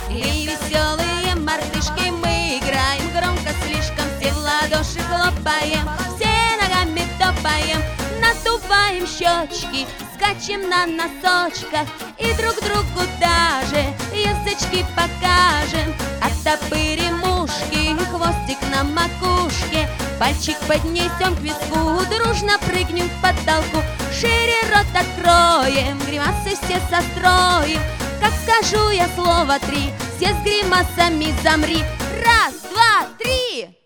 Мы веселые мартышки, мы играем громко слишком, все в ладоши хлопаем, все ногами топаем, надуваем щечки, скачем на носочках и друг другу даже язычки покажем. Оттопырим ушки, хвостик на макушке, пальчик поднесем к виску, дружно прыгнем к потолку, шире рот откроем, гримасы все состроим. Как скажу я слово три, все с гримасами замри. Раз, два, три!